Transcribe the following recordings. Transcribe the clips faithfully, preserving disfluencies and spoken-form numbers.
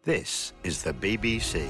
This is the B B C.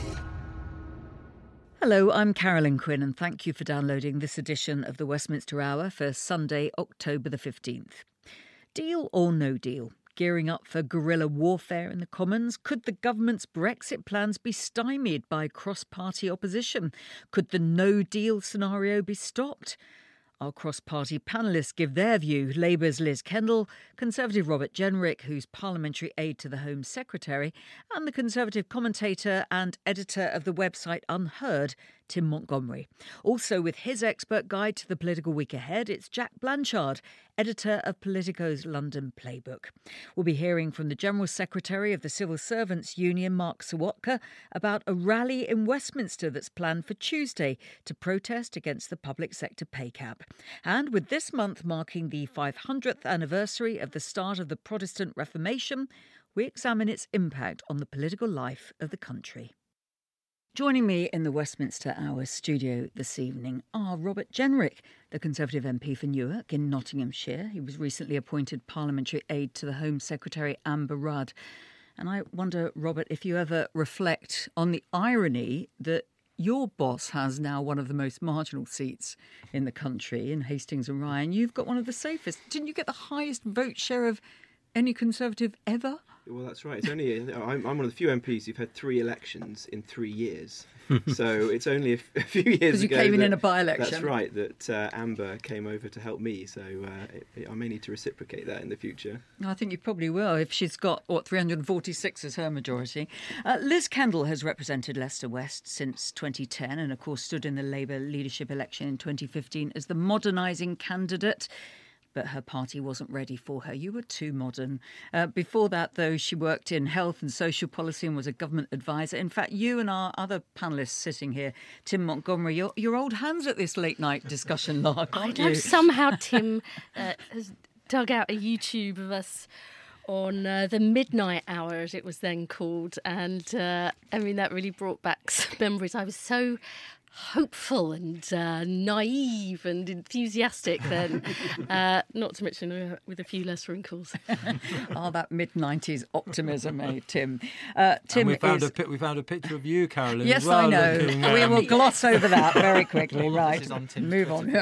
Hello, I'm Carolyn Quinn and thank you for downloading this edition of the Westminster Hour for Sunday, October the fifteenth. Deal or no deal? Gearing up for guerrilla warfare in the Commons? Could the government's Brexit plans be stymied by cross-party opposition? Could the no-deal scenario be stopped? Our cross-party panellists give their view. Labour's Liz Kendall, Conservative Robert Jenrick, who's parliamentary aide to the Home Secretary, and the Conservative commentator and editor of the website Unheard, Tim Montgomery. Also with his expert guide to the political week ahead, it's Jack Blanchard, editor of Politico's London Playbook. We'll be hearing from the General Secretary of the Civil Servants Union, Mark Sawotka, about a rally in Westminster that's planned for Tuesday to protest against the public sector pay cap. And with this month marking the five hundredth anniversary of the start of the Protestant Reformation, we examine its impact on the political life of the country. Joining me in the Westminster Hour studio this evening are Robert Jenrick, the Conservative M P for Newark in Nottinghamshire. He was recently appointed parliamentary aide to the Home Secretary Amber Rudd. And I wonder, Robert, if you ever reflect on the irony that your boss has now one of the most marginal seats in the country, in Hastings and Rye. You've got one of the safest. Didn't you get the highest vote share of any Conservative ever? Well, that's right. It's only I'm, I'm one of the few M Ps who've had three elections in three years. So it's only a, f- a few years ago. Because you came in that, in a by-election. That's right, that uh, Amber came over to help me. So uh, it, I may need to reciprocate that in the future. I think you probably will if she's got, what, three hundred forty-six as her majority. Uh, Liz Kendall has represented Leicester West since twenty ten and, of course, stood in the Labour leadership election in twenty fifteen as the modernising candidate. But her party wasn't ready for her. You were too modern. Uh, before that, though, she worked in health and social policy and was a government advisor. In fact, you and our other panellists sitting here, Tim Montgomery, you're, you're old hands at this late-night discussion, Lark, aren't I know you? Somehow Tim uh, has dug out a YouTube of us on uh, the midnight hour, as it was then called. And, uh, I mean, that really brought back some memories. I was so hopeful and uh, naive and enthusiastic then, uh, not to mention uh, with a few less wrinkles. Oh, that mid-nineties optimism, eh, Tim? Uh, Tim and we found is... a we found a picture of you, Carolyn. Yes, as well, I know. looking, um... We will gloss over that very quickly. Right, on move on.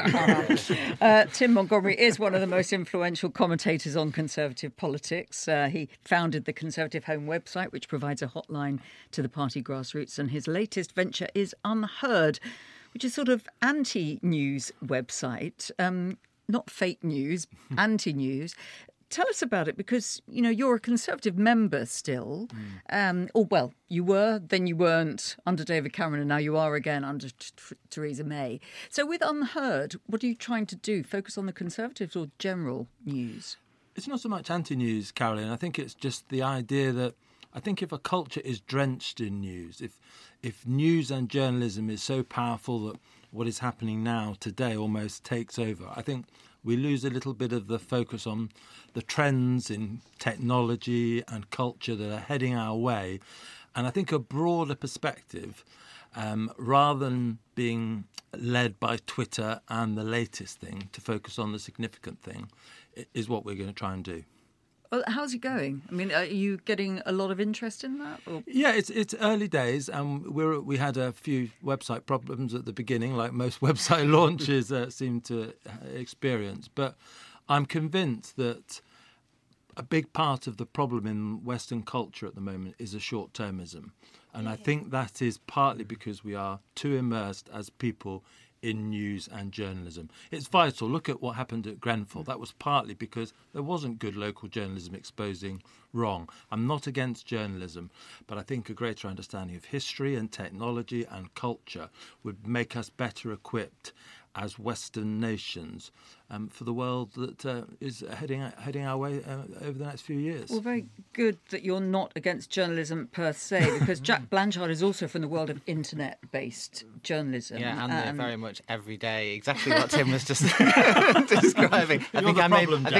uh, Tim Montgomery is one of the most influential commentators on Conservative politics. Uh, he founded the Conservative Home website, which provides a hotline to the party grassroots, and his latest venture is Unheard, which is sort of anti-news website, um, not fake news, anti-news. Tell us about it, because, you know, you're a Conservative member still. Mm. Um, or, well, you were, then you weren't under David Cameron, and now you are again under t- t- Theresa May. So with Unheard, what are you trying to do? Focus on the Conservatives or general news? It's not so much anti-news, Carolyn. I think it's just the idea that I think if a culture is drenched in news, if if news and journalism is so powerful that what is happening now today almost takes over, I think we lose a little bit of the focus on the trends in technology and culture that are heading our way. And I think a broader perspective, um, rather than being led by Twitter and the latest thing, to focus on the significant thing, is what we're going to try and do. Well, how's it going? I mean, are you getting a lot of interest in that? Or? Yeah, it's it's early days, and we're we had a few website problems at the beginning, like most website launches uh, seem to experience. But I'm convinced that a big part of the problem in Western culture at the moment is a short-termism, and I think that is partly because we are too immersed as people in news and journalism. It's vital. Look at what happened at Grenfell. That was partly because there wasn't good local journalism exposing wrong. I'm not against journalism, but I think a greater understanding of history and technology and culture would make us better equipped as Western nations um, for the world that uh, is heading heading our way uh, over the next few years. Well, very good that you're not against journalism per se, because Jack Blanchard is also from the world of internet-based journalism. Yeah, and um, very much every day, exactly what Tim was just describing. I think I, may, problem, I think Jack. I may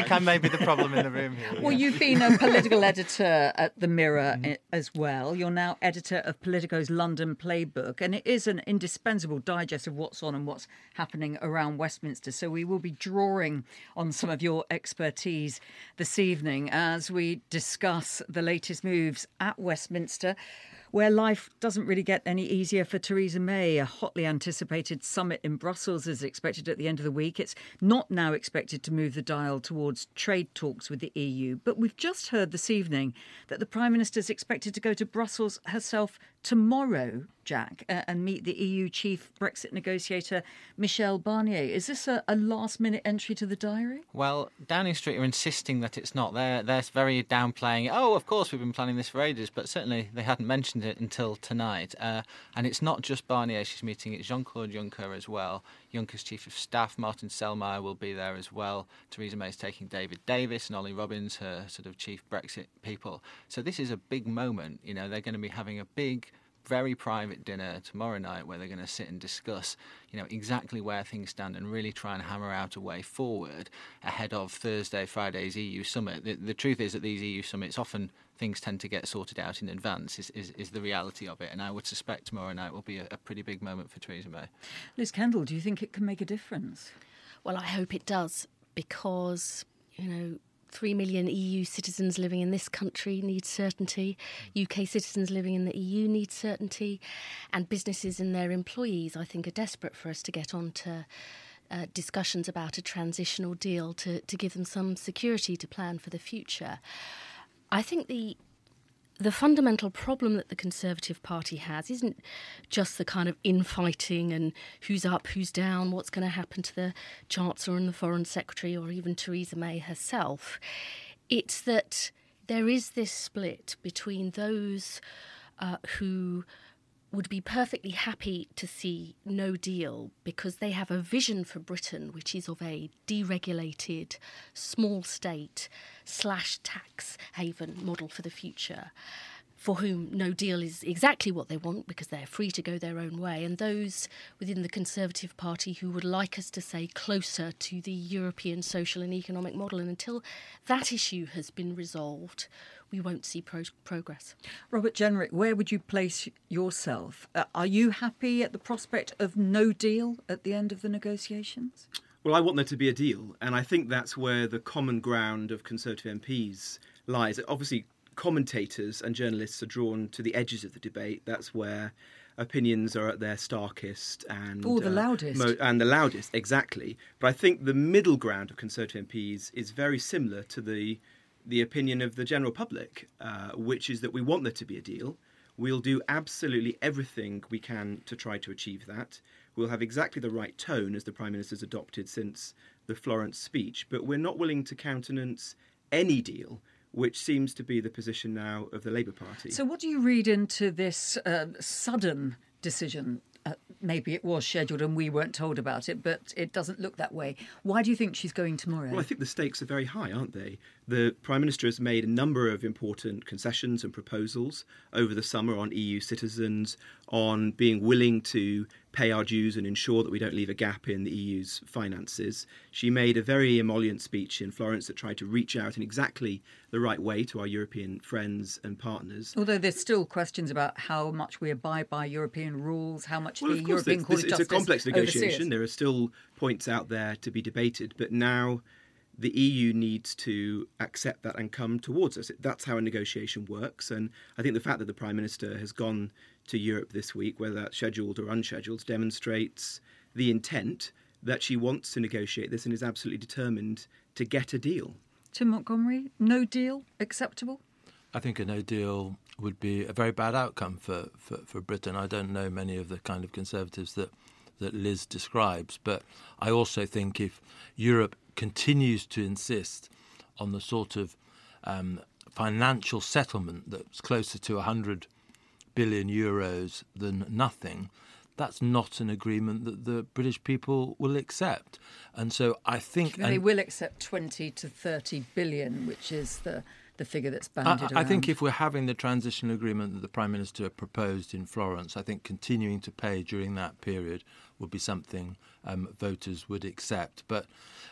be the problem in the room here. Well, yeah. you've been a political editor at The Mirror mm-hmm. as well. You're now editor of Politico's London Playbook, and it is an indispensable digest of what's on and what's happening around Westminster. So we will be drawing on some of your expertise this evening as we discuss the latest moves at Westminster, where life doesn't really get any easier for Theresa May. A hotly anticipated summit in Brussels is expected at the end of the week. It's not now expected to move the dial towards trade talks with the E U. But we've just heard this evening that the Prime Minister is expected to go to Brussels herself tomorrow, Jack, uh, and meet the E U chief Brexit negotiator, Michel Barnier. Is this a, a last-minute entry to the diary? Well, Downing Street are insisting that it's not. They're, they're very downplaying it. Oh, of course, we've been planning this for ages, but certainly they hadn't mentioned it until tonight. Uh, and it's not just Barnier she's meeting, it's Jean-Claude Juncker as well. Juncker's chief of staff, Martin Selmayr, will be there as well. Theresa May's taking David Davis and Ollie Robbins, her sort of chief Brexit people. So this is a big moment. You know, they're going to be having a big, very private dinner tomorrow night where they're going to sit and discuss, you know, exactly where things stand and really try and hammer out a way forward ahead of Thursday, Friday's E U summit. The, the truth is that these E U summits, often things tend to get sorted out in advance, is, is, is the reality of it. And I would suspect tomorrow night will be a, a pretty big moment for Theresa May. Liz Kendall, do you think it can make a difference? Well, I hope it does, because, you know, Three million E U citizens living in this country need certainty. U K citizens living in the E U need certainty. And businesses and their employees, I think, are desperate for us to get on to uh, discussions about a transitional deal to, to give them some security to plan for the future. I think the the fundamental problem that the Conservative Party has isn't just the kind of infighting and who's up, who's down, what's going to happen to the Chancellor and the Foreign Secretary or even Theresa May herself. It's that there is this split between those uh, who would be perfectly happy to see no deal because they have a vision for Britain which is of a deregulated, small state slash tax haven model for the future, for whom no deal is exactly what they want because they're free to go their own way, and those within the Conservative Party who would like us to say closer to the European social and economic model. And until that issue has been resolved, we won't see pro- progress. Robert Jenrick, where would you place yourself? Uh, are you happy at the prospect of no deal at the end of the negotiations? Well, I want there to be a deal, and I think that's where the common ground of Conservative M Ps lies. Obviously, commentators and journalists are drawn to the edges of the debate. That's where opinions are at their starkest and or the uh, loudest. Mo- and the loudest, exactly. But I think the middle ground of Conservative M Ps is very similar to the the opinion of the general public, uh, which is that we want there to be a deal. We'll do absolutely everything we can to try to achieve that. We'll have exactly the right tone as the Prime Minister's adopted since the Florence speech, but we're not willing to countenance any deal, which seems to be the position now of the Labour Party. So what do you read into this uh, sudden decision? Uh, maybe it was scheduled and we weren't told about it, but it doesn't look that way. Why do you think she's going tomorrow? Well, I think the stakes are very high, aren't they? The Prime Minister has made a number of important concessions and proposals over the summer on E U citizens, on being willing to pay our dues and ensure that we don't leave a gap in the E U's finances. She made a very emollient speech in Florence that tried to reach out in exactly the right way to our European friends and partners. Although there's still questions about how much we abide by European rules, how much well, the of course, European Court of it's Justice a complex negotiation. oversees. There are still points out there to be debated, but now the E U needs to accept that and come towards us. That's how a negotiation works. And I think the fact that the Prime Minister has gone to Europe this week, whether that's scheduled or unscheduled, demonstrates the intent that she wants to negotiate this and is absolutely determined to get a deal. Tim Montgomery, no deal acceptable? I think a no deal would be a very bad outcome for, for, for Britain. I don't know many of the kind of Conservatives that, that Liz describes, but I also think if Europe continues to insist on the sort of um, financial settlement that's closer to one hundred billion euros than nothing, that's not an agreement that the British people will accept. And so I think... They and, will accept twenty to thirty billion, which is the the figure that's I, bandied I around. think if we're having the transitional agreement that the Prime Minister proposed in Florence, I think continuing to pay during that period would be something um, voters would accept. But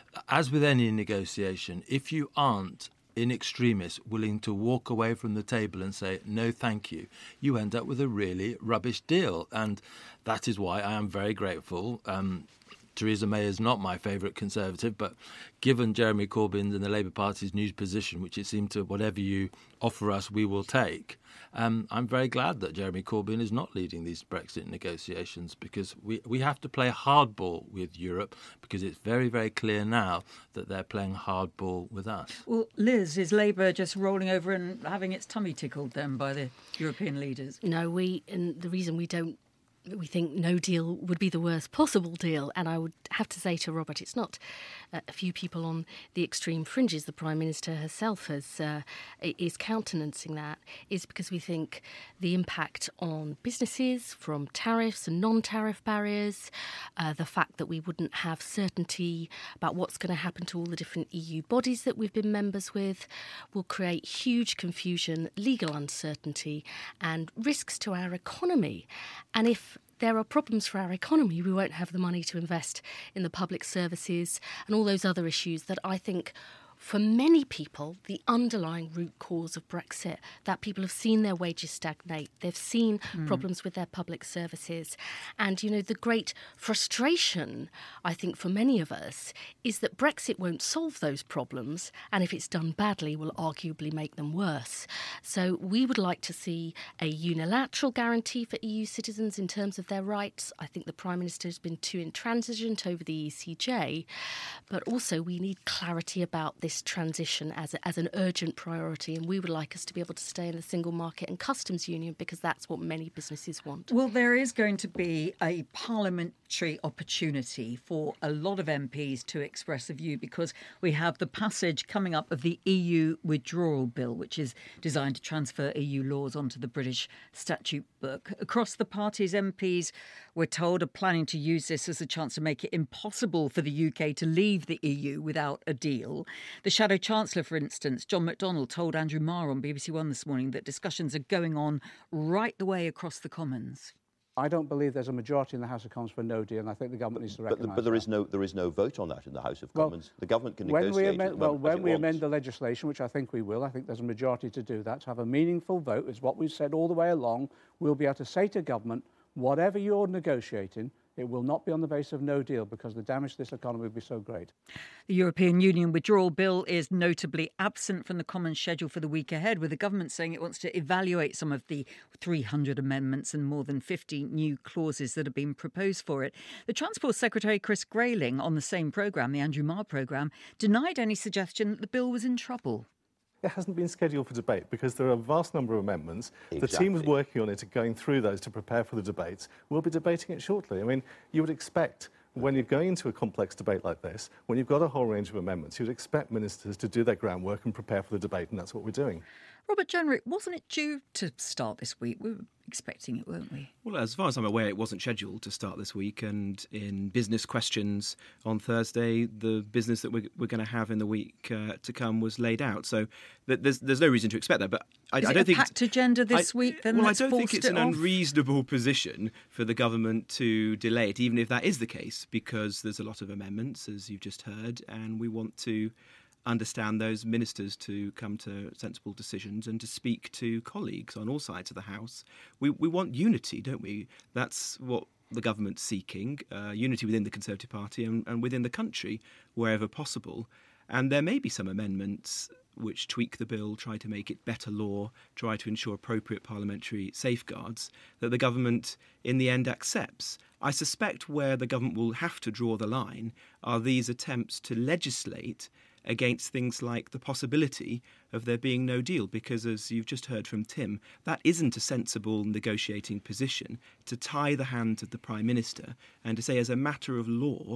as with any negotiation, if you aren't in extremis willing to walk away from the table and say no thank you, you end up with a really rubbish deal. And that is why I am very grateful. Um, Theresa May is not my favourite Conservative, but given Jeremy Corbyn's and the Labour Party's new position, which it seemed to whatever you offer us, we will take, um, I'm very glad that Jeremy Corbyn is not leading these Brexit negotiations, because we, we have to play hardball with Europe, because it's very, very clear now that they're playing hardball with us. Well, Liz, is Labour just rolling over and having its tummy tickled then by the European leaders? No, we, and the reason we don't we think no deal would be the worst possible deal. And I would have to say to Robert, it's not uh, a few people on the extreme fringes. The Prime Minister herself has, uh, is countenancing that, is because we think the impact on businesses from tariffs and non-tariff barriers, uh, the fact that we wouldn't have certainty about what's going to happen to all the different E U bodies that we've been members with, will create huge confusion, legal uncertainty and risks to our economy. And if there are problems for our economy, we won't have the money to invest in the public services and all those other issues that I think, for many people, the underlying root cause of Brexit, that people have seen their wages stagnate, they've seen mm. problems with their public services. And, you know, the great frustration, I think, for many of us is that Brexit won't solve those problems, and if it's done badly, will arguably make them worse. So we would like to see a unilateral guarantee for E U citizens in terms of their rights. I think the Prime Minister has been too intransigent over the E C J, but also we need clarity about this transition as a, as an urgent priority, and we would like us to be able to stay in the single market and customs union, because that's what many businesses want. Well, there is going to be a parliamentary opportunity for a lot of M Ps to express a view, because we have the passage coming up of the E U withdrawal bill, which is designed to transfer E U laws onto the British statute book. Across the parties, M Ps, we're told, are planning to use this as a chance to make it impossible for the U K to leave the E U without a deal. The Shadow Chancellor, for instance, John McDonnell, told Andrew Marr on B B C One this morning that discussions are going on right the way across the Commons. I don't believe there's a majority in the House of Commons for no deal, and I think the government needs to recognise that. But there is no there is no vote on that in the House of Commons. Well, the government can when negotiate. We amend, it well, as when it we wants. amend the legislation, which I think we will, I think there's a majority to do that. To have a meaningful vote is what we've said all the way along. We'll be able to say to government, whatever you're negotiating, it will not be on the basis of no deal, because the damage to this economy would be so great. The European Union withdrawal bill is notably absent from the Commons schedule for the week ahead, with the government saying it wants to evaluate some of the three hundred amendments and more than fifty new clauses that have been proposed for it. The Transport Secretary, Chris Grayling, on the same programme, the Andrew Marr programme, denied any suggestion that the bill was in trouble. It hasn't been scheduled for debate because there are a vast number of amendments. Exactly. The team is working on it and going through those to prepare for the debates. We'll be debating it shortly. I mean, you would expect, when you're going into a complex debate like this, when you've got a whole range of amendments, you'd expect ministers to do their groundwork and prepare for the debate, and that's what we're doing. Robert Jenrick, wasn't it due to start this week? We were expecting it, weren't we? Well, as far as I'm aware, it wasn't scheduled to start this week. And in business questions on Thursday, the business that we're, we're going to have in the week uh, to come was laid out. So th- there's there's no reason to expect that. But I, Is I it don't a think packed agenda this I, week. Then well, I that's don't think forced it's it an off. unreasonable position for the government to delay it, even if that is the case, because there's a lot of amendments, as you've just heard, and we want to understand those ministers to come to sensible decisions and to speak to colleagues on all sides of the House. We we want unity, don't we? That's what the government's seeking, uh, unity within the Conservative Party and, and within the country, wherever possible. And there may be some amendments which tweak the bill, try to make it better law, try to ensure appropriate parliamentary safeguards that the government in the end accepts. I suspect where the government will have to draw the line are these attempts to legislate against things like the possibility of there being no deal, because, as you've just heard from Tim, that isn't a sensible negotiating position, to tie the hands of the Prime Minister and to say, as a matter of law,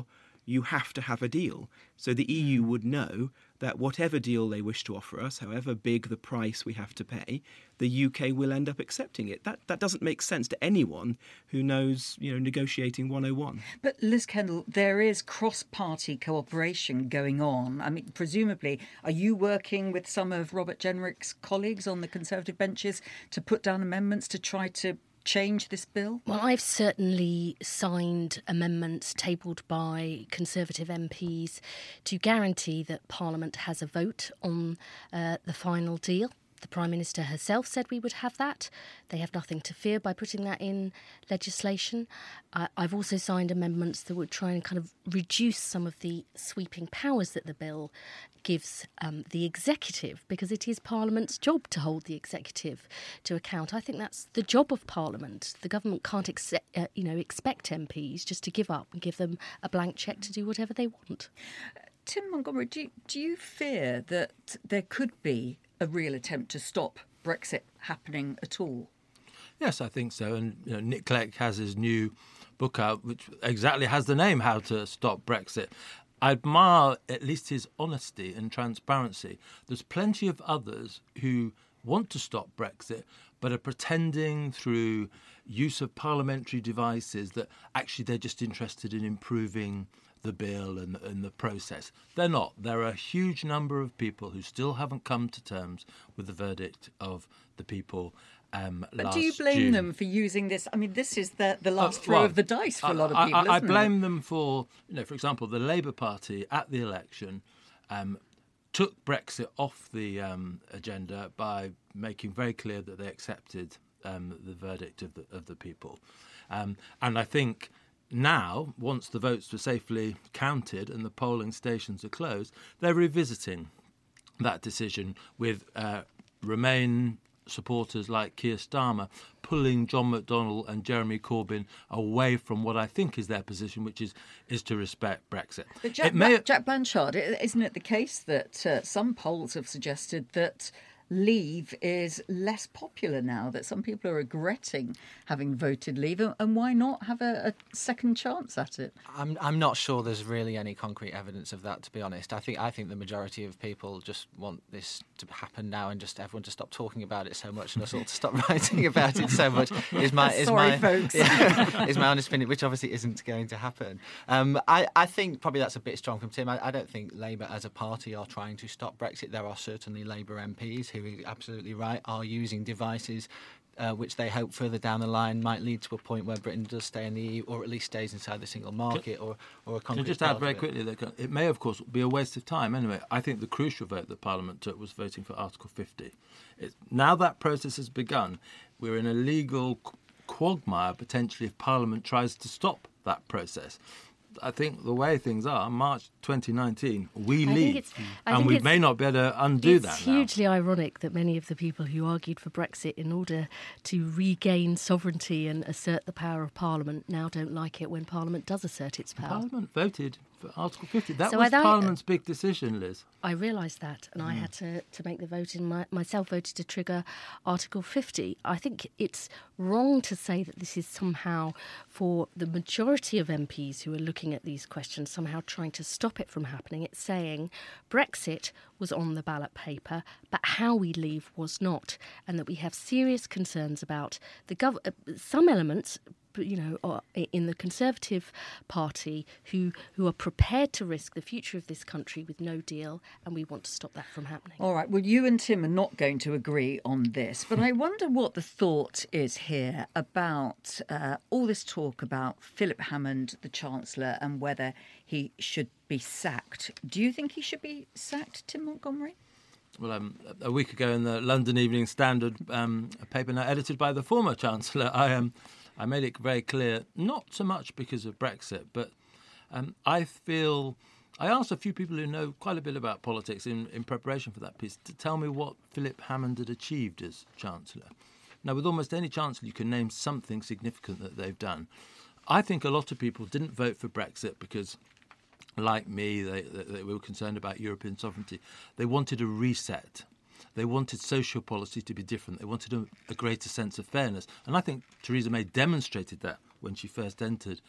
you have to have a deal. So the E U would know that whatever deal they wish to offer us, however big the price we have to pay, the U K will end up accepting it. That that doesn't make sense to anyone who knows, you know, negotiating one oh one. But Liz Kendall, there is cross-party cooperation going on. I mean, presumably, are you working with some of Robert Jenrick's colleagues on the Conservative benches to put down amendments to try to change this bill? Well, I've certainly signed amendments tabled by Conservative M Ps to guarantee that Parliament has a vote on uh, the final deal. The Prime Minister herself said we would have that. They have nothing to fear by putting that in legislation. Uh, I've also signed amendments that would try and kind of reduce some of the sweeping powers that the bill gives um, the executive, because it is Parliament's job to hold the executive to account. I think that's the job of Parliament. The government can't ex- uh, you know, expect M Ps just to give up and give them a blank cheque to do whatever they want. Tim Montgomery, do you, do you fear that there could be a real attempt to stop Brexit happening at all? Yes, I think so. And you know, Nick Clegg has his new book out, which exactly has the name How to Stop Brexit. I admire at least his honesty and transparency. There's plenty of others who want to stop Brexit, but are pretending through use of parliamentary devices that actually they're just interested in improving the bill and, and the process. They're not. There are a huge number of people who still haven't come to terms with the verdict of the people um, but last do you blame June. them for using this? I mean, this is the, the last Uh, throw well, of the dice for I, a lot of I, people, I, isn't I it? blame them for, you know, for example, the Labour Party at the election um, took Brexit off the um, agenda by making very clear that they accepted um, the verdict of the, of the people. Um, and I think now, once the votes were safely counted and the polling stations are closed, they're revisiting that decision with uh, Remain supporters like Keir Starmer pulling John McDonnell and Jeremy Corbyn away from what I think is their position, which is is to respect Brexit. But Jack, It may- Jack Blanchard, isn't it the case that uh, some polls have suggested that Leave is less popular now, that some people are regretting having voted Leave, and why not have a, a second chance at it? I'm I'm not sure there's really any concrete evidence of that, to be honest. I think I think the majority of people just want this to happen now, and just everyone to stop talking about it so much, and us all to stop writing about it so much. Is my is Sorry, my folks. yeah, is my honest opinion, which obviously isn't going to happen. Um, I I think probably that's a bit strong from Tim. I, I don't think Labour as a party are trying to stop Brexit. There are certainly Labour M Ps who are absolutely right, are using devices uh, which they hope further down the line might lead to a point where Britain does stay in the E U, or at least stays inside the single market, or, or a concrete. Can I just part add of very it. quickly that it may, of course, be a waste of time anyway. I think the crucial vote that Parliament took was voting for Article fifty. It's, now that process has begun, we're in a legal quagmire, potentially, if Parliament tries to stop that process. I think the way things are, March twenty nineteen, we I think leave. it's- I and think we it's- may not be able to undo it's that It's now. hugely ironic that many of the people who argued for Brexit in order to regain sovereignty and assert the power of Parliament now don't like it when Parliament does assert its power. Parliament voted for Article fifty. That So was I- Parliament's big decision, Liz. I realised that, and I had to, to make the vote, and my, myself voted to trigger Article fifty. I think it's wrong to say that this is somehow, for the majority of M Ps who are looking at these questions, somehow trying to stop it from happening. It's saying Brexit was on the ballot paper, but how we leave was not, and that we have serious concerns about the gov- uh, some elements, you know, are in the Conservative Party who who are prepared to risk the future of this country with no deal, and we want to stop that from happening. All right, well, you and Tim are not going to agree on this, but I wonder what the thought is here about uh, all this talk about Philip Hammond, the Chancellor, and whether he should be sacked. Do you think he should be sacked, Tim Montgomery? Well, um, a week ago in the London Evening Standard, um, a paper now edited by the former Chancellor, I um, I made it very clear, not so much because of Brexit, but um, I feel... I asked a few people who know quite a bit about politics in, in preparation for that piece to tell me what Philip Hammond had achieved as Chancellor. Now, with almost any Chancellor, you can name something significant that they've done. I think a lot of people didn't vote for Brexit because, like me, they, they, they were concerned about European sovereignty. They wanted a reset. They wanted social policy to be different. They wanted a, a greater sense of fairness. And I think Theresa May demonstrated that when she first entered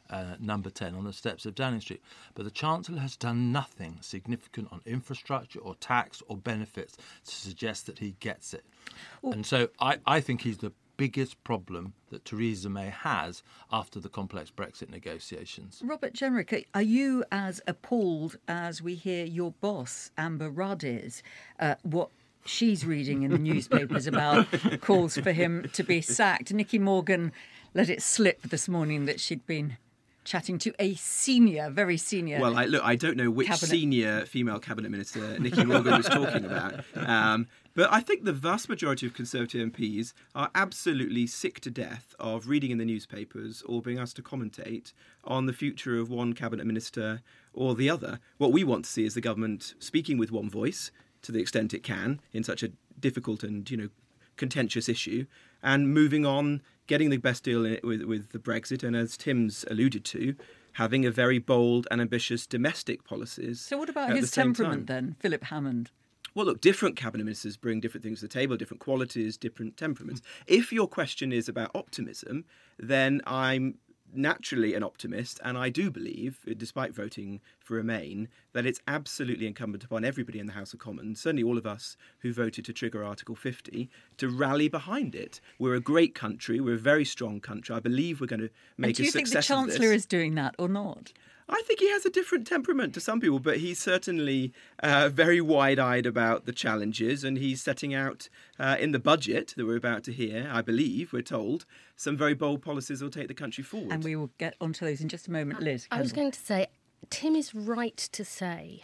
uh, number ten on the steps of Downing Street. But the Chancellor has done nothing significant on infrastructure or tax or benefits to suggest that he gets it. Well, and so I, I think he's the biggest problem that Theresa May has after the complex Brexit negotiations. Robert Jenrick, are you as appalled as we hear your boss, Amber Rudd, is? Uh, what she's reading in the newspapers about calls for him to be sacked. Nicky Morgan let it slip this morning that she'd been chatting to a senior, very senior. Well, I, look, I don't know which cabinet. senior female cabinet minister Nicky Morgan was talking about. Um, but I think the vast majority of Conservative M Ps are absolutely sick to death of reading in the newspapers or being asked to commentate on the future of one cabinet minister or the other. What we want to see is the government speaking with one voice to the extent it can in such a difficult and, you know, contentious issue, and moving on, getting the best deal in it with, with the Brexit, and as Tim's alluded to, having a very bold and ambitious domestic policies. So what about his temperament then, Philip Hammond? Well, look, different cabinet ministers bring different things to the table, different qualities, different temperaments. If your question is about optimism, then I'm naturally an optimist, and I do believe, despite voting for Remain, that it's absolutely incumbent upon everybody in the House of Commons, certainly all of us who voted to trigger Article fifty, to rally behind it. We're a great country, we're a very strong country. I believe we're going to make a success of this. Do you think the Chancellor is doing that or not? I think he has a different temperament to some people, but he's certainly uh, very wide-eyed about the challenges, and he's setting out uh, in the budget that we're about to hear, I believe, we're told, some very bold policies that will take the country forward. And we will get onto those in just a moment. Liz, I was going to say, Tim is right to say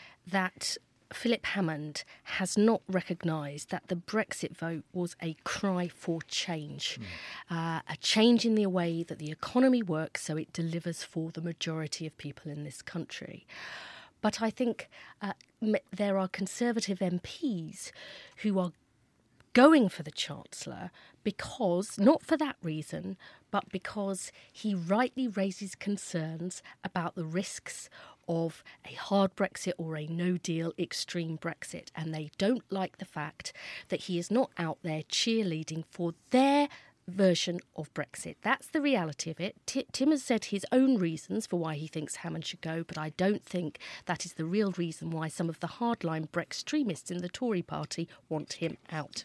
that Philip Hammond has not recognised that the Brexit vote was a cry for change, mm. uh, a change in the way that the economy works so it delivers for the majority of people in this country. But I think uh, m- there are Conservative M Ps who are going for the Chancellor because, not for that reason, but because he rightly raises concerns about the risks of a hard Brexit or a no-deal extreme Brexit. And they don't like the fact that he is not out there cheerleading for their version of Brexit. That's the reality of it. T- Tim has said his own reasons for why he thinks Hammond should go, but I don't think that is the real reason why some of the hardline Brextremists in the Tory party want him out.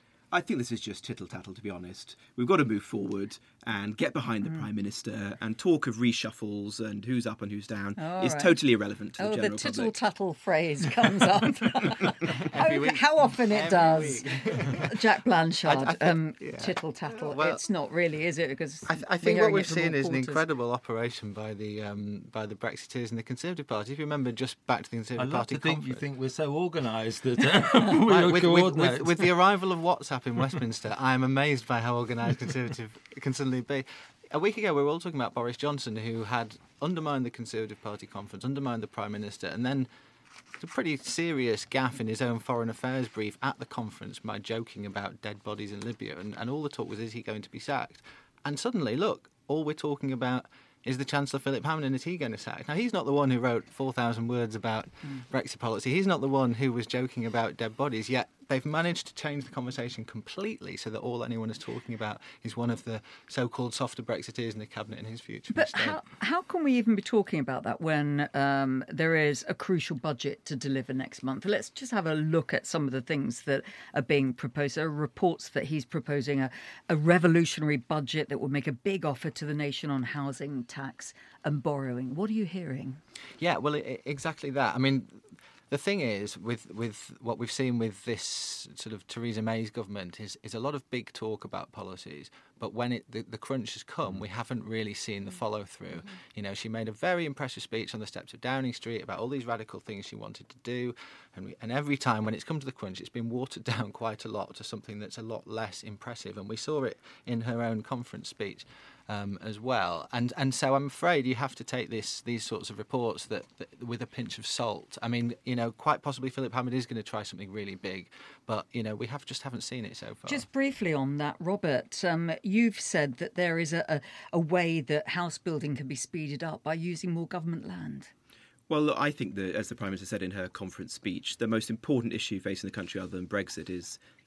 I think this is just tittle-tattle, to be honest. We've got to move forward and get behind the mm. Prime Minister, and talk of reshuffles and who's up and who's down All is right. totally irrelevant to oh, the general the public. tittle-tattle phrase comes up. Every how, week. how often it Every does. Jack Blanchard, I, I think, um, yeah. tittle-tattle. Well, it's not really, is it? Because I, th- I think what we've seen is an incredible operation by the um, by the Brexiteers and the Conservative Party. If you remember, just back to the Conservative I love Party to think conference. you think we're so organised that uh, we Right, are with, with, coordinate. with, with the arrival of WhatsApp in Westminster, I am amazed by how organised Conservative can suddenly be. A week ago, we were all talking about Boris Johnson, who had undermined the Conservative Party conference, undermined the Prime Minister, and then a pretty serious gaffe in his own foreign affairs brief at the conference by joking about dead bodies in Libya. And, and all the talk was, is he going to be sacked? And suddenly, look, all we're talking about is the Chancellor Philip Hammond, and is he going to sack? Now, he's not the one who wrote four thousand words about mm. Brexit policy. He's not the one who was joking about dead bodies, yet they've managed to change the conversation completely so that all anyone is talking about is one of the so-called softer Brexiteers in the Cabinet and his future. But how, how can we even be talking about that when um, there is a crucial budget to deliver next month? Let's just have a look at some of the things that are being proposed. There are reports that he's proposing a, a revolutionary budget that will make a big offer to the nation on housing, tax and borrowing. What are you hearing? Yeah, well, it, exactly that. I mean, the thing is, with with what we've seen with this sort of Theresa May's government is is a lot of big talk about policies, but when it the, the crunch has come, we haven't really seen the follow through. Mm-hmm. You know, she made a very impressive speech on the steps of Downing Street about all these radical things she wanted to do, and we, and every time when it's come to the crunch, it's been watered down quite a lot to something that's a lot less impressive, and we saw it in her own conference speech. Um, as well, and and so I'm afraid you have to take this these sorts of reports that, that with a pinch of salt. I mean, you know, quite possibly Philip Hammond is going to try something really big, but you know, we have just haven't seen it so far. Just briefly on that, Robert, um, you've said that there is a, a, a way that house building can be speeded up by using more government land. Well, look, I think that, as the Prime Minister said in her conference speech, the most important issue facing the country other than Brexit is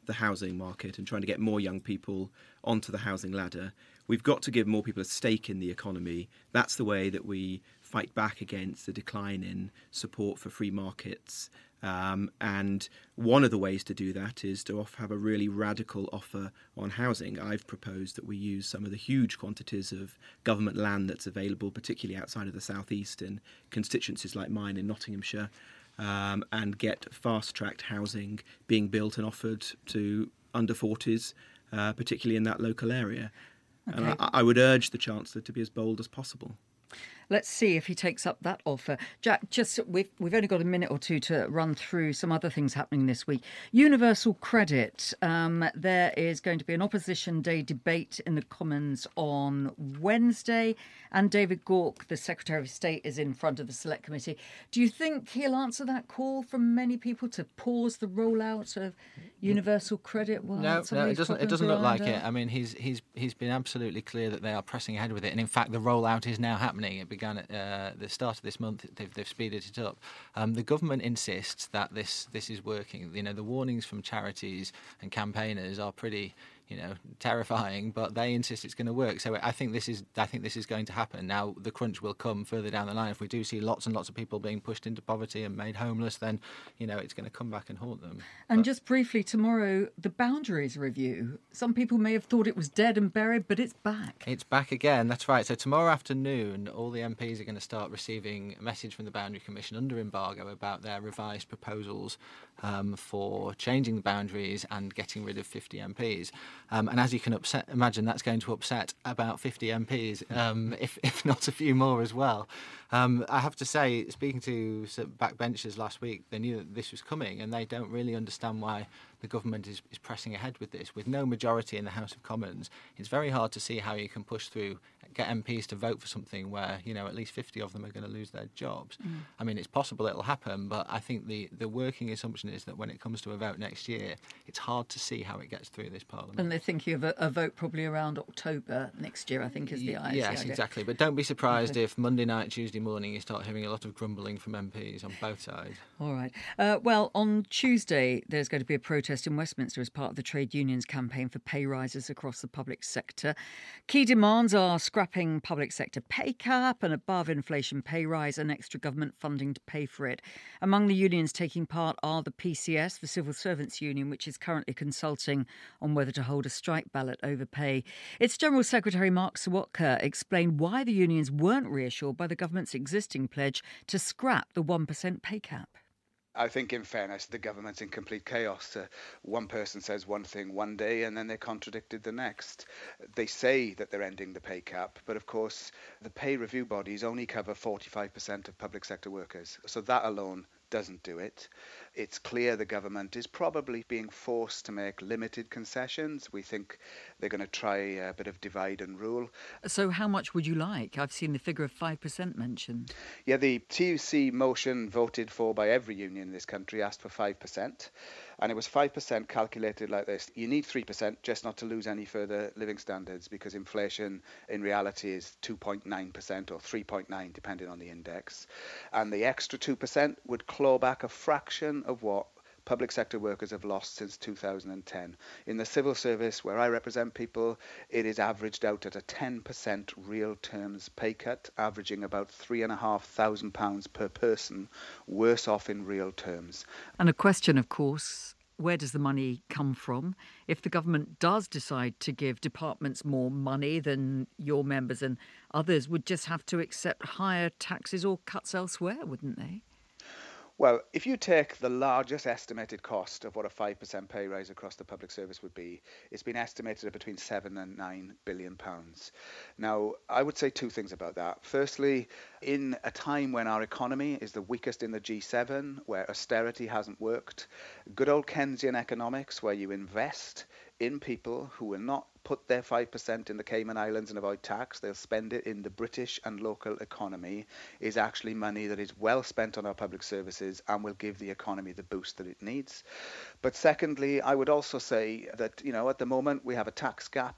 the housing market and trying to get more young people onto the housing ladder. We've got to give more people a stake in the economy. That's the way that we fight back against the decline in support for free markets. Um, and one of the ways to do that is to off, have a really radical offer on housing. I've proposed that we use some of the huge quantities of government land that's available, particularly outside of the southeast in constituencies like mine in Nottinghamshire, um, and get fast-tracked housing being built and offered to under forties, uh, particularly in that local area. Okay. And I, I would urge the Chancellor to be as bold as possible. Let's see if he takes up that offer. Jack, just we've, we've only got a minute or two to run through some other things happening this week. Universal credit. Um, there is going to be an opposition day debate in the Commons on Wednesday, and David Gauke, the Secretary of State, is in front of the Select Committee. Do you think he'll answer that call from many people to pause the rollout of universal credit? While no, no, it doesn't. It doesn't look like it. it. I mean, he's he's he's been absolutely clear that they are pressing ahead with it, and in fact, the rollout is now happening. It began at uh, the start of this month. They've, they've speeded it up. Um, the government insists that this this is working. You know, the warnings from charities and campaigners are pretty, you know, terrifying, but they insist it's going to work. So I think this is I think this is going to happen. Now, the crunch will come further down the line. If we do see lots and lots of people being pushed into poverty and made homeless, then, you know, it's going to come back and haunt them. And but, just briefly, tomorrow, the boundaries review. Some people may have thought it was dead and buried, but it's back. It's back again, that's right. So tomorrow afternoon, all the M Ps are going to start receiving a message from the Boundary Commission under embargo about their revised proposals um, for changing the boundaries and getting rid of fifty M Ps. Um, and as you can upset, imagine, that's going to upset about fifty M Ps, um, if, if not a few more as well. Um, I have to say, speaking to some backbenchers last week, they knew that this was coming, and they don't really understand why the government is, is pressing ahead with this. With no majority in the House of Commons, it's very hard to see how you can push through, get M Ps to vote for something where, you know, at least fifty of them are going to lose their jobs. Mm. I mean, it's possible it'll happen, but I think the, the working assumption is that when it comes to a vote next year, it's hard to see how it gets through this Parliament. And they're thinking of a, a vote probably around October next year, I think, is the idea. Yes, exactly. But don't be surprised if Monday night, Tuesday morning, you start hearing a lot of grumbling from M Ps on both sides. All right. Uh, well, on Tuesday, there's going to be a protest in Westminster as part of the trade unions' campaign for pay rises across the public sector. Key demands are scrapping public sector pay cap, an above-inflation pay rise and extra government funding to pay for it. Among the unions taking part are the P C S, the Civil Servants Union, which is currently consulting on whether to hold a strike ballot over pay. Its General Secretary Mark Sawotka explained why the unions weren't reassured by the government's existing pledge to scrap the one percent pay cap. I think, in fairness, the government's in complete chaos. Uh, one person says one thing one day and then they're contradicted the next. They say that they're ending the pay cap, but of course the pay review bodies only cover forty-five percent of public sector workers. So that alone doesn't do it. It's clear the government is probably being forced to make limited concessions. We think they're going to try a bit of divide and rule. So how much would you like? I've seen the figure of five percent mentioned. Yeah, the T U C motion voted for by every union in this country asked for five percent. And it was five percent calculated like this. You need three percent just not to lose any further living standards, because inflation in reality is two point nine percent or three point nine depending on the index. And the extra two percent would claw back a fraction of what public sector workers have lost since two thousand ten. In the civil service, where I represent people, it is averaged out at a ten percent real terms pay cut, averaging about three and a half thousand pounds per person, worse off in real terms. And a question, of course, where does the money come from? If the government does decide to give departments more money, then your members and others would just have to accept higher taxes or cuts elsewhere, wouldn't they? Well, if you take the largest estimated cost of what a five percent pay rise across the public service would be, it's been estimated at between seven and nine billion pounds. Now, I would say two things about that. Firstly, in a time when our economy is the weakest in the G seven, where austerity hasn't worked, good old Keynesian economics, where you invest in people who will not put their five percent in the Cayman Islands and avoid tax, they'll spend it in the British and local economy, is actually money that is well spent on our public services and will give the economy the boost that it needs. But secondly, I would also say that, you know, at the moment we have a tax gap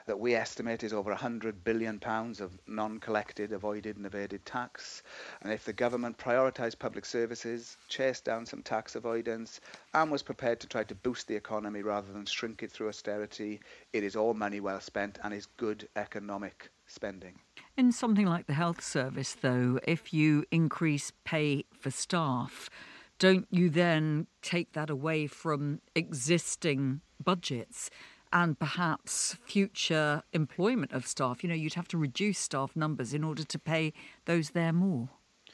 that we estimate is over one hundred billion pounds of non-collected, avoided and evaded tax. And if the government prioritised public services, chased down some tax avoidance, and was prepared to try to boost the economy rather than shrink it through austerity, it is all money well spent and is good economic spending. In something like the health service, though, if you increase pay for staff, don't you then take that away from existing budgets and perhaps future employment of staff? You know, you'd have to reduce staff numbers in order to pay those there more.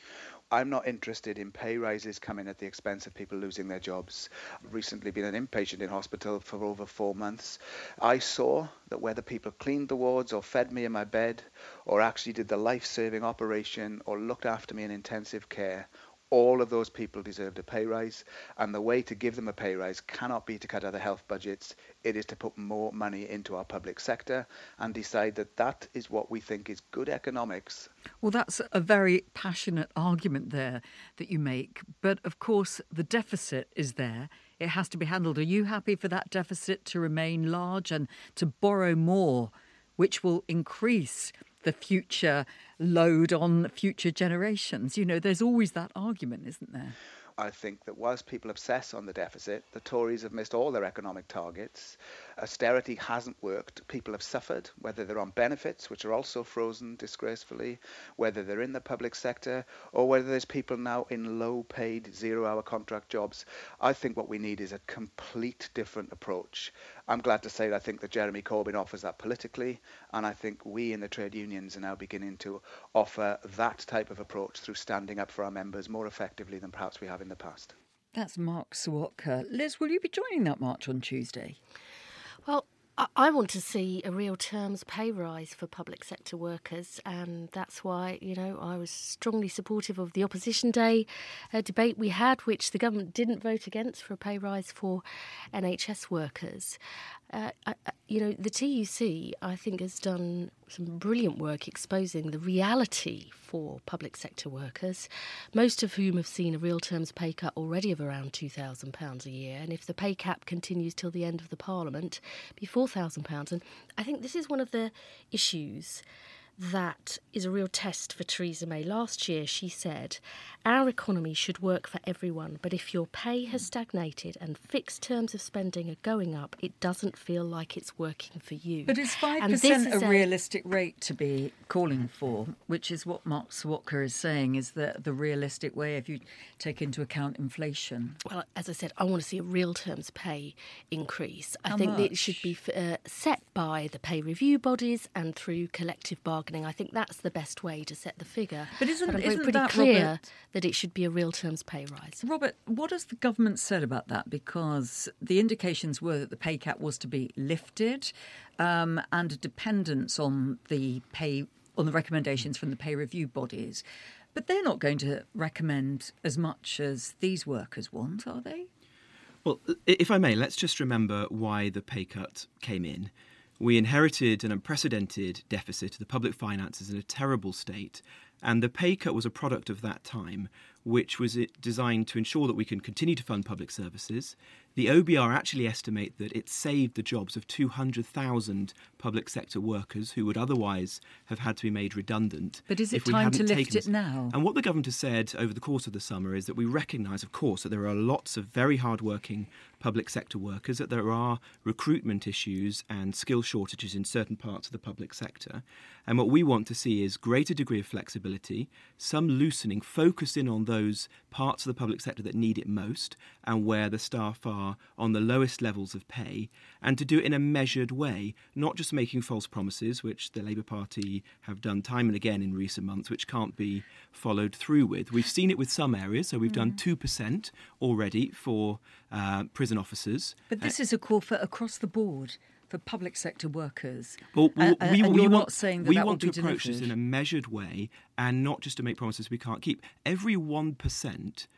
I'm not interested in pay rises coming at the expense of people losing their jobs. I've recently been an inpatient in hospital for over four months. I saw that whether people cleaned the wards or fed me in my bed or actually did the life-saving operation or looked after me in intensive care, all of those people deserved a pay rise, and the way to give them a pay rise cannot be to cut other health budgets. It is to put more money into our public sector and decide that that is what we think is good economics. Well, that's a very passionate argument there that you make. But of course, the deficit is there. It has to be handled. Are you happy for that deficit to remain large and to borrow more, which will increase the future load on future generations? You know, there's always that argument, isn't there? I think that whilst people obsess on the deficit, the Tories have missed all their economic targets. Austerity hasn't worked. People have suffered, whether they're on benefits, which are also frozen disgracefully, whether they're in the public sector, or whether there's people now in low-paid, zero-hour contract jobs. I think what we need is a complete different approach. I'm glad to say that I think that Jeremy Corbyn offers that politically, and I think we in the trade unions are now beginning to offer that type of approach through standing up for our members more effectively than perhaps we have in the past. That's Mark Sawalka. Liz, will you be joining that march on Tuesday? Well, I want to see a real terms pay rise for public sector workers, and that's why, you know, I was strongly supportive of the Opposition Day uh, debate we had, which the government didn't vote against, for a pay rise for N H S workers. Uh, I, you know, the T U C, I think, has done some brilliant work exposing the reality for public sector workers, most of whom have seen a real terms pay cut already of around two thousand pounds a year. And if the pay cap continues till the end of the Parliament, it'll be four thousand pounds. And I think this is one of the issues that is a real test for Theresa May. Last year, she said, our economy should work for everyone, but if your pay has stagnated and fixed terms of spending are going up, it doesn't feel like it's working for you. But is five percent a realistic rate to be calling for, which is what Mark Sawalka is saying, is the, the realistic way if you take into account inflation? Well, as I said, I want to see a real terms pay increase. How I think much? that it should be uh, set by the pay review bodies and through collective bargaining. I think that's the best way to set the figure. But isn't, but I'm isn't pretty that, clear Robert, that it should be a real terms pay rise. Robert, what has the government said about that? Because the indications were that the pay cap was to be lifted um, and a dependence on the pay on the recommendations from the pay review bodies. But they're not going to recommend as much as these workers want, are they? Well, if I may, let's just remember why the pay cut came in. We inherited an unprecedented deficit, the public finances in a terrible state, and the pay cut was a product of that time, which was designed to ensure that we can continue to fund public services. The O B R actually estimate that it saved the jobs of two hundred thousand public sector workers who would otherwise have had to be made redundant. But is it if we time hadn't to lift taken it now? And what the government has said over the course of the summer is that we recognise, of course, that there are lots of very hard-working public sector workers, that there are recruitment issues and skill shortages in certain parts of the public sector. And what we want to see is greater degree of flexibility, some loosening, focus in on those parts of the public sector that need it most and where the staff are on the lowest levels of pay, and to do it in a measured way, not just making false promises, which the Labour Party have done time and again in recent months, which can't be followed through with. We've seen it with some areas, so we've mm. done two percent already for uh, prison officers. But this uh, is a call for across the board for public sector workers. Well, well, uh, we, and we you're want, not saying that we that want will to be approach delivered. this in a measured way and not just to make promises we can't keep. Every one percent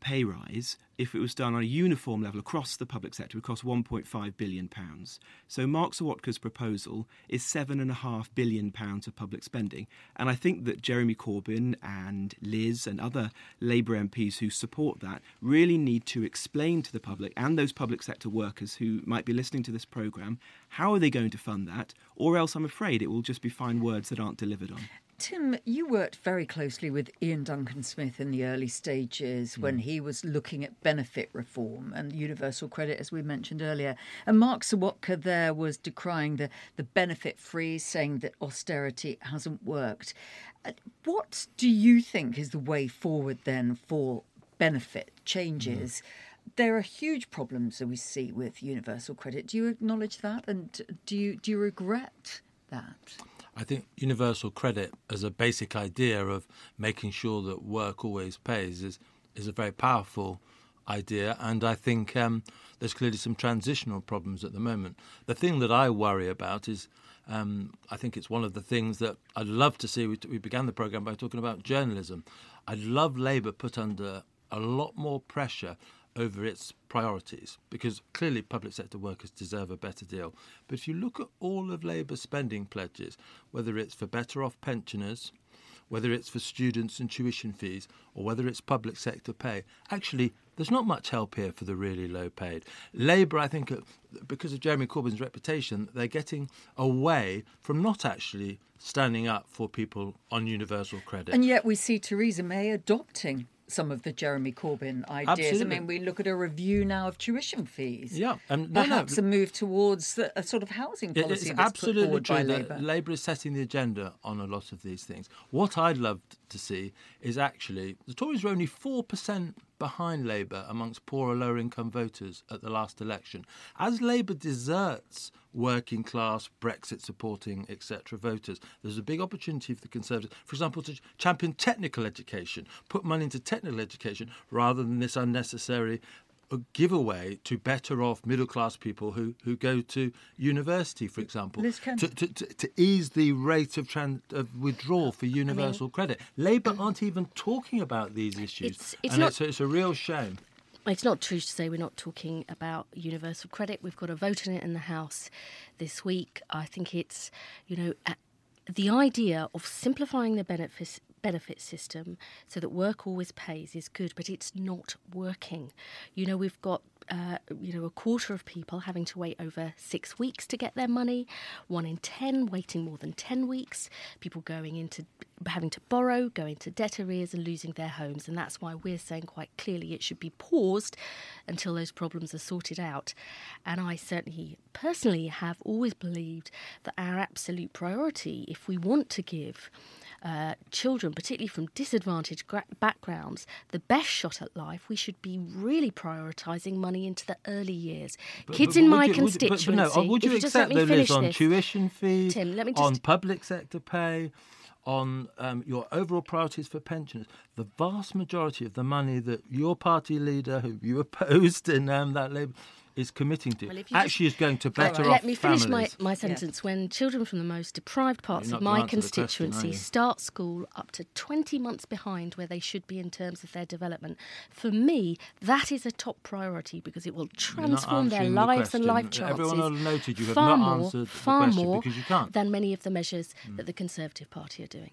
pay rise, if it was done on a uniform level across the public sector, would cost one point five billion pounds. So Mark Sawatka's proposal is seven point five billion pounds of public spending. And I think that Jeremy Corbyn and Liz and other Labour M Ps who support that really need to explain to the public and those public sector workers who might be listening to this programme, how are they going to fund that? Or else I'm afraid it will just be fine words that aren't delivered on. Tim, you worked very closely with Ian Duncan Smith in the early stages when Mm. he was looking at benefit reform and universal credit, as we mentioned earlier. And Mark Sawatka there was decrying the, the benefit freeze, saying that austerity hasn't worked. Uh, What do you think is the way forward then for benefit changes? Mm. There are huge problems that we see with universal credit. Do you acknowledge that? And do you do you regret that? I think universal credit as a basic idea of making sure that work always pays is, is a very powerful idea. And I think um, there's clearly some transitional problems at the moment. The thing that I worry about is um, I think it's one of the things that I'd love to see. We, we began the programme by talking about journalism. I'd love Labour put under a lot more pressure over its priorities, because clearly public sector workers deserve a better deal. But if you look at all of Labour's spending pledges, whether it's for better off pensioners, whether it's for students and tuition fees, or whether it's public sector pay, actually there's not much help here for the really low paid. Labour, I think, because of Jeremy Corbyn's reputation, they're getting away from not actually standing up for people on universal credit. And yet we see Theresa May adopting some of the Jeremy Corbyn ideas. Absolutely. I mean, we look at a review now of tuition fees. Yeah, and no, perhaps no, a move towards the, a sort of housing policy it's that's absolutely put forward true by that Labour. Labour is setting the agenda on a lot of these things. What I'd love to see is actually the Tories were only four percent behind Labour amongst poorer, lower income voters at the last election. As Labour deserts working class, Brexit supporting, et cetera voters, there's a big opportunity for the Conservatives, for example, to champion technical education, put money into technical education rather than this unnecessary giveaway to better off middle class people who, who go to university, for example, Liz Kent. to, to, to, to ease the rate of, tran- of withdrawal for universal I mean, credit. Labour aren't even talking about these issues, it's, it's and not, it's, it's a real shame. It's not true to say we're not talking about universal credit. We've got a vote on it in the House this week. I think it's, you know, the idea of simplifying the benefits benefit system so that work always pays is good, but it's not working. You know, we've got uh, you know, a quarter of people having to wait over six weeks to get their money, one in ten waiting more than ten weeks, people going into having to borrow, going to debt arrears and losing their homes. And that's why we're saying quite clearly it should be paused until those problems are sorted out. And I certainly personally have always believed that our absolute priority, if we want to give Uh, children, particularly from disadvantaged gra- backgrounds, the best shot at life, we should be really prioritising money into the early years. But, Kids but, in but my you, constituency. Would, but, but no, would you, you accept though, Liz, on this. tuition fees, Tim, let me just... on public sector pay, on um, your overall priorities for pensioners? The vast majority of the money that your party leader, who you opposed in um, that Labour, is committing to, well, actually just, is going to better right, off Let me finish families. my, my sentence. Yeah. When children from the most deprived parts You're of not my to constituency question, start school up to twenty months behind where they should be in terms of their development, for me, that is a top priority because it will transform their lives the and life chances Everyone will noted you have far not more, answered far the question more because you can't. than many of the measures mm. that the Conservative Party are doing.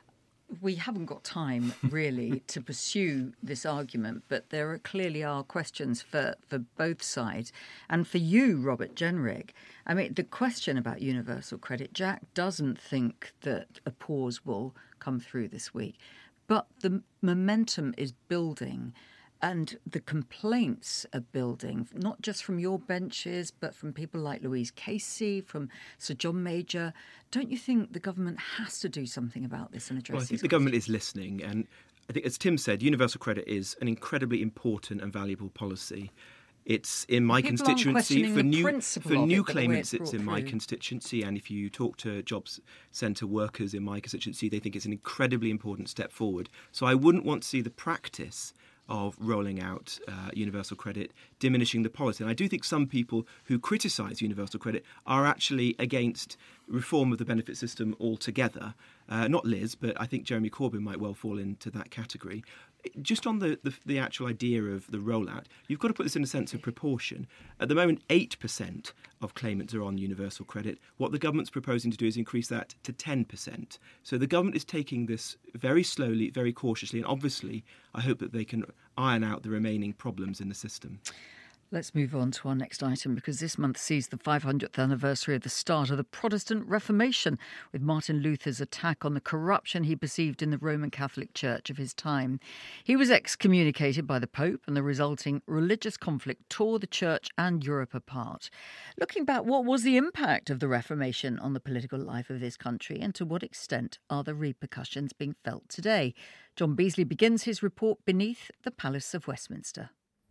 We haven't got time, really, to pursue this argument, but there are, clearly are questions for, for both sides. And for you, Robert Jenrick, I mean, the question about universal credit, Jack doesn't think that a pause will come through this week, but the momentum is building. And the complaints are building, not just from your benches, but from people like Louise Casey, from Sir John Major. Don't you think the government has to do something about this and address well, I think these the questions? government is listening. And I think, as Tim said, universal credit is an incredibly important and valuable policy. It's in my People constituency. For new, for new it, claimants, it's, it's in through. my constituency. And if you talk to jobs centre workers in my constituency, they think it's an incredibly important step forward. So I wouldn't want to see the practice of rolling out uh, universal credit diminishing the policy. And I do think some people who criticise universal credit are actually against reform of the benefit system altogether. Uh, not Liz, but I think Jeremy Corbyn might well fall into that category. Just on the, the, the actual idea of the rollout, you've got to put this in a sense of proportion. At the moment, eight percent of claimants are on universal credit. What the government's proposing to do is increase that to ten percent. So the government is taking this very slowly, very cautiously, and obviously I hope that they can iron out the remaining problems in the system. Let's move on to our next item, because this month sees the five hundredth anniversary of the start of the Protestant Reformation, with Martin Luther's attack on the corruption he perceived in the Roman Catholic Church of his time. He was excommunicated by the Pope, and the resulting religious conflict tore the Church and Europe apart. Looking back, what was the impact of the Reformation on the political life of this country, and to what extent are the repercussions being felt today? John Beasley begins his report beneath the Palace of Westminster.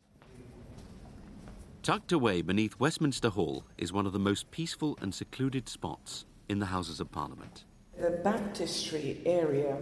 Tucked away beneath Westminster Hall is one of the most peaceful and secluded spots in the Houses of Parliament. The baptistry area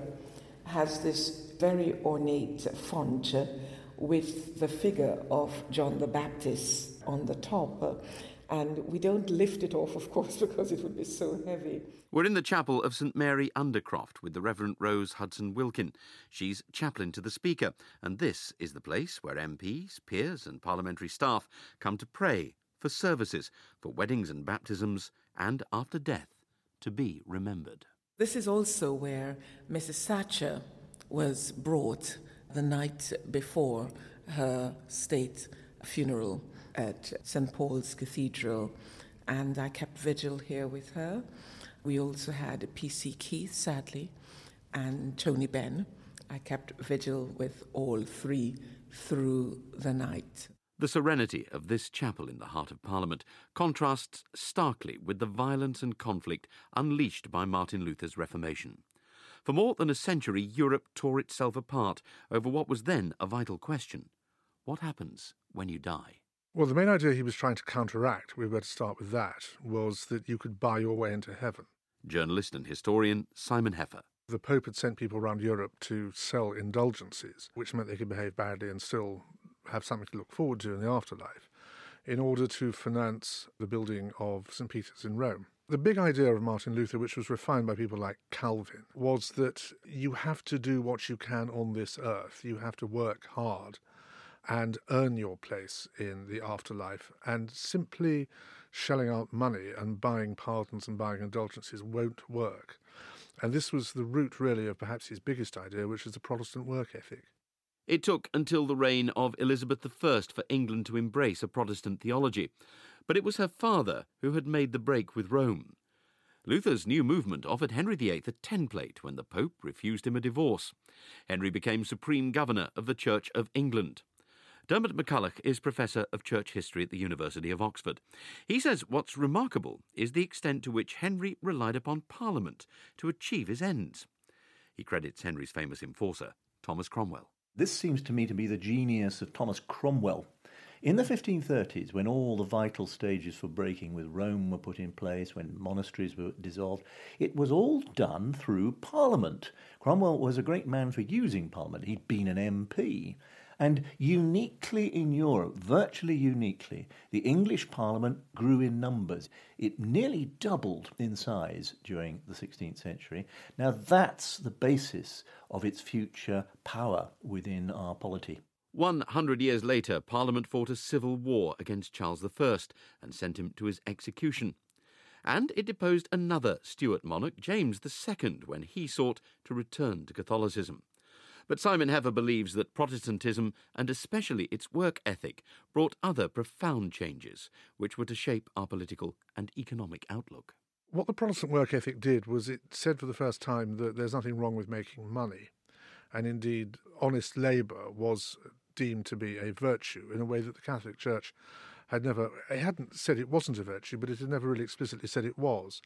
has this very ornate font with the figure of John the Baptist on the top. And we don't lift it off, of course, because it would be so heavy. We're in the chapel of St Mary Undercroft with the Reverend Rose Hudson Wilkin. She's chaplain to the Speaker, and this is the place where M Ps, peers and parliamentary staff come to pray for services, for weddings and baptisms, and after death, to be remembered. This is also where Missus Thatcher was brought the night before her state funeral at Saint Paul's Cathedral, and I kept vigil here with her. We also had P C Keith, sadly, and Tony Benn. I kept vigil with all three through the night. The serenity of this chapel in the heart of Parliament contrasts starkly with the violence and conflict unleashed by Martin Luther's Reformation. For more than a century, Europe tore itself apart over what was then a vital question: what happens when you die? Well, the main idea he was trying to counteract, we were to start with that, was that you could buy your way into heaven. Journalist and historian Simon Heffer. The Pope had sent people around Europe to sell indulgences, which meant they could behave badly and still have something to look forward to in the afterlife, in order to finance the building of Saint Peter's in Rome. The big idea of Martin Luther, which was refined by people like Calvin, was that you have to do what you can on this earth. You have to work hard and earn your place in the afterlife, and simply shelling out money and buying pardons and buying indulgences won't work. And this was the root, really, of perhaps his biggest idea, which is the Protestant work ethic. It took until the reign of Elizabeth the First for England to embrace a Protestant theology, but it was her father who had made the break with Rome. Luther's new movement offered Henry the Eighth a template when the Pope refused him a divorce. Henry became Supreme Governor of the Church of England. Dermot McCulloch is Professor of Church History at the University of Oxford. He says what's remarkable is the extent to which Henry relied upon Parliament to achieve his ends. He credits Henry's famous enforcer, Thomas Cromwell. This seems to me to be the genius of Thomas Cromwell. In the fifteen thirties, when all the vital stages for breaking with Rome were put in place, when monasteries were dissolved, it was all done through Parliament. Cromwell was a great man for using Parliament. He'd been an M P. And uniquely in Europe, virtually uniquely, the English Parliament grew in numbers. It nearly doubled in size during the sixteenth century. Now that's the basis of its future power within our polity. One hundred years later, Parliament fought a civil war against Charles the First and sent him to his execution. And it deposed another Stuart monarch, James the Second, when he sought to return to Catholicism. But Simon Heffer believes that Protestantism, and especially its work ethic, brought other profound changes, which were to shape our political and economic outlook. What the Protestant work ethic did was it said for the first time that there's nothing wrong with making money. And indeed, honest labour was deemed to be a virtue in a way that the Catholic Church had never, it hadn't said it wasn't a virtue, but it had never really explicitly said it was.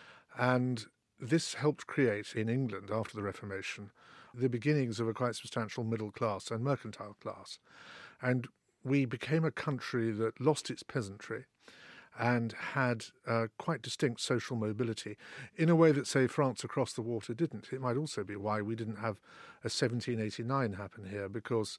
And this helped create in England, after the Reformation, the beginnings of a quite substantial middle class and mercantile class. And we became a country that lost its peasantry and had uh, quite distinct social mobility in a way that, say, France across the water didn't. It might also be why we didn't have a seventeen eighty-nine happen here, because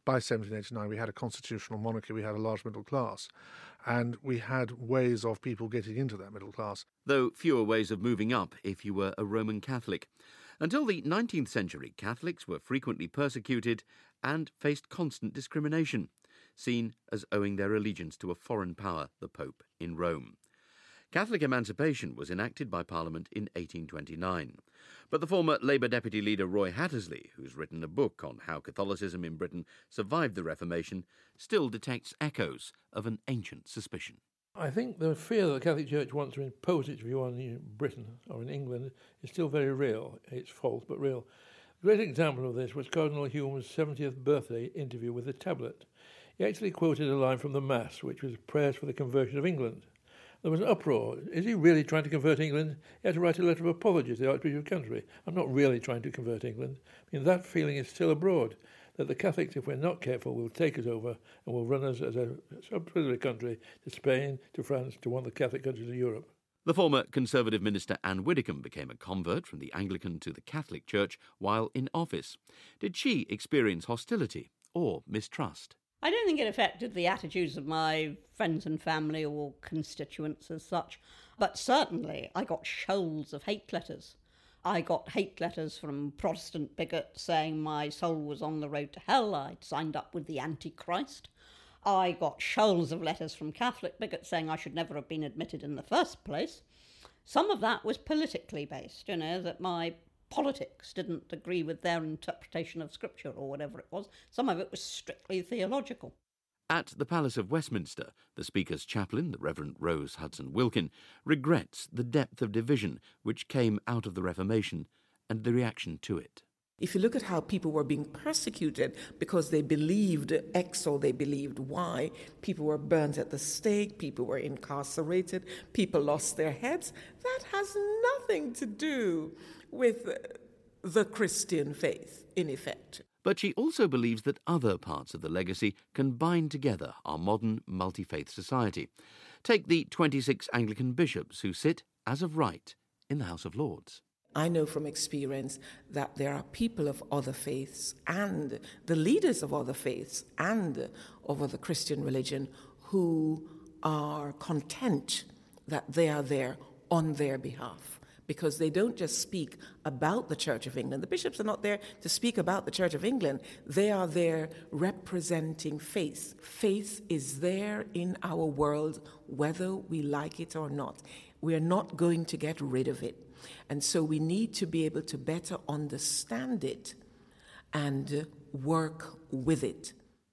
by seventeen eighty-nine, we had a constitutional monarchy, we had a large middle class, and we had ways of people getting into that middle class. Though fewer ways of moving up if you were a Roman Catholic. Until the nineteenth century, Catholics were frequently persecuted and faced constant discrimination, seen as owing their allegiance to a foreign power, the Pope, in Rome. Catholic emancipation was enacted by Parliament in eighteen twenty-nine. But the former Labour deputy leader Roy Hattersley, who's written a book on how Catholicism in Britain survived the Reformation, still detects echoes of an ancient suspicion. I think the fear that the Catholic Church wants to impose its view on Britain or in England is still very real. It's false, but real. A great example of this was Cardinal Hume's seventieth birthday interview with the Tablet. He actually quoted a line from the Mass, which was prayers for the conversion of England. There was an uproar. Is he really trying to convert England? He had to write a letter of apology to the Archbishop of Canterbury. I'm not really trying to convert England. I mean, that feeling is still abroad, that the Catholics, if we're not careful, will take us over and will run us as a subsidiary country to Spain, to France, to one of the Catholic countries of Europe. The former Conservative minister Anne Widdecombe became a convert from the Anglican to the Catholic Church while in office. Did she experience hostility or mistrust? I don't think it affected the attitudes of my friends and family or constituents as such, but certainly I got shoals of hate letters. I got hate letters from Protestant bigots saying my soul was on the road to hell. I'd signed up with the Antichrist. I got shoals of letters from Catholic bigots saying I should never have been admitted in the first place. Some of that was politically based, you know, that my politics didn't agree with their interpretation of Scripture or whatever it was. Some of it was strictly theological. At the Palace of Westminster, the Speaker's chaplain, the Reverend Rose Hudson Wilkin, regrets the depth of division which came out of the Reformation and the reaction to it. If you look at how people were being persecuted because they believed X or they believed Y, people were burnt at the stake, people were incarcerated, people lost their heads, that has nothing to do with the Christian faith, in effect. But she also believes that other parts of the legacy can bind together our modern multi-faith society. Take the twenty-six Anglican bishops who sit, as of right, in the House of Lords. I know from experience that there are people of other faiths and the leaders of other faiths and of other Christian religion who are content that they are there on their behalf, because they don't just speak about the Church of England. The bishops are not there to speak about the Church of England. They are there representing faith. Faith is there in our world, whether we like it or not. We are not going to get rid of it. And so we need to be able to better understand it and work with it.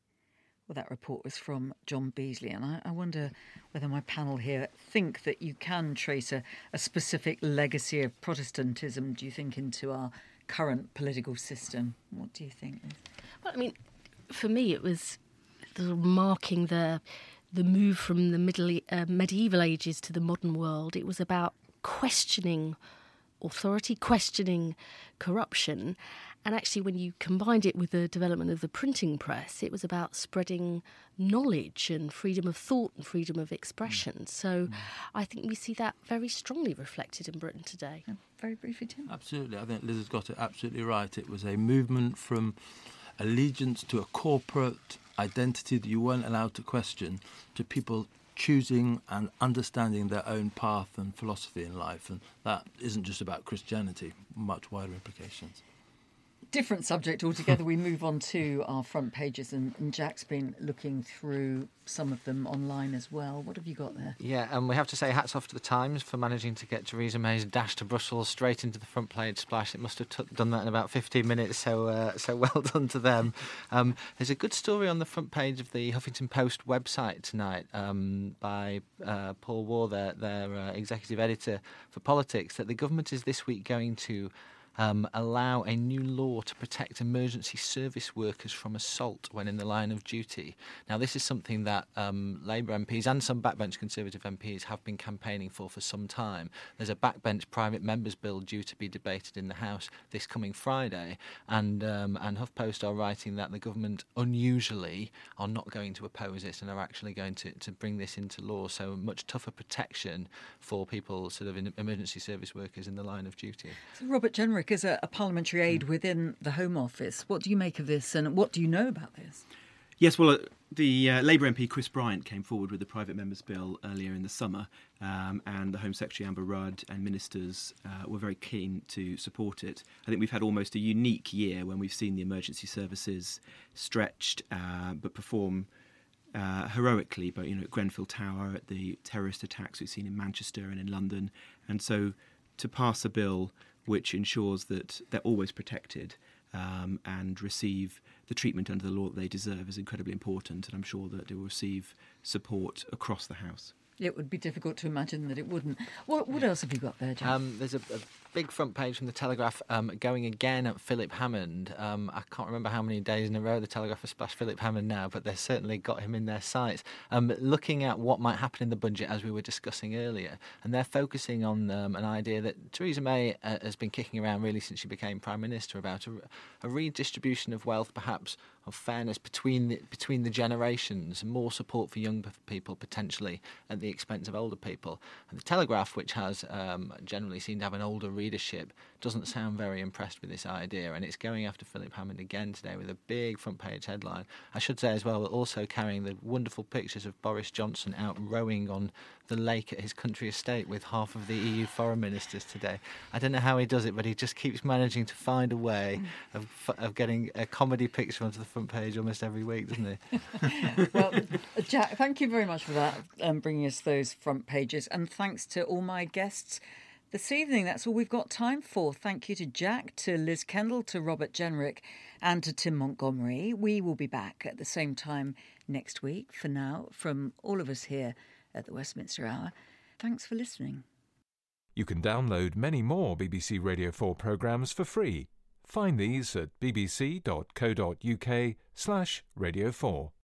Well, that report was from John Beasley, and I, I wonder whether my panel here think that you can trace a, a specific legacy of Protestantism, do you think, into our current political system? What do you think? Well, I mean, for me, it was sort of marking the the move from the middle uh, medieval ages to the modern world. It was about questioning authority, questioning corruption. And actually, when you combined it with the development of the printing press, it was about spreading knowledge and freedom of thought and freedom of expression. So mm. I think we see that very strongly reflected in Britain today. Yeah, very briefly, Tim. Absolutely. I think Liz has got it absolutely right. It was a movement from allegiance to a corporate identity that you weren't allowed to question, to people choosing and understanding their own path and philosophy in life. And that isn't just about Christianity, much wider implications. Different subject altogether. We move on to our front pages, and, and Jack's been looking through some of them online as well. What have you got there? Yeah, and we have to say hats off to the Times for managing to get Theresa May's dash to Brussels straight into the front page splash. It must have t- done that in about fifteen minutes, so uh, so well done to them. Um, there's a good story on the front page of the Huffington Post website tonight um, by uh, Paul Waugh, their, their uh, executive editor for politics, that the government is this week going to Um, allow a new law to protect emergency service workers from assault when in the line of duty. Now, this is something that um, Labour M Ps and some backbench Conservative M Ps have been campaigning for for some time. There's a backbench private members bill due to be debated in the House this coming Friday, and um, and HuffPost are writing that the government unusually are not going to oppose it and are actually going to, to bring this into law, so much tougher protection for people, sort of in emergency service workers in the line of duty. So Robert Jenrick, as a, a parliamentary aide within the Home Office, what do you make of this and what do you know about this? Yes, well, uh, the uh, Labour M P Chris Bryant came forward with the private member's bill earlier in the summer, um, and the Home Secretary Amber Rudd and ministers uh, were very keen to support it. I think we've had almost a unique year when we've seen the emergency services stretched uh, but perform uh, heroically, but you know, at Grenfell Tower, at the terrorist attacks we've seen in Manchester and in London, and so to pass a bill which ensures that they're always protected um, and receive the treatment under the law that they deserve is incredibly important, and I'm sure that it will receive support across the House. It would be difficult to imagine that it wouldn't. What, what else have you got there, Jack? Um, there's a, a big front page from the Telegraph um, going again at Philip Hammond. Um, I can't remember how many days in a row the Telegraph has splashed Philip Hammond now, but they've certainly got him in their sights. Um, looking at what might happen in the budget, as we were discussing earlier, and they're focusing on um, an idea that Theresa May uh, has been kicking around really since she became Prime Minister about a, a redistribution of wealth, perhaps of fairness between the, between the generations, more support for young people potentially at the expense of older people. And the Telegraph, which has um, generally seemed to have an older readership, doesn't sound very impressed with this idea, and it's going after Philip Hammond again today with a big front page headline. I should say as well, also carrying the wonderful pictures of Boris Johnson out rowing on the lake at his country estate with half of the E U foreign ministers today. I don't know how he does it, but he just keeps managing to find a way of, of getting a comedy picture onto the front page almost every week, doesn't he? Well, Jack, thank you very much for that, um, bringing us those front pages, and thanks to all my guests this evening. That's all we've got time for. Thank you to Jack, to Liz Kendall, to Robert Jenrick, and to Tim Montgomery. We will be back at the same time next week. For now, from all of us here at the Westminster Hour, thanks for listening. You can download many more B B C Radio four programmes for free. Find these at bbc.co.uk slash radio 4.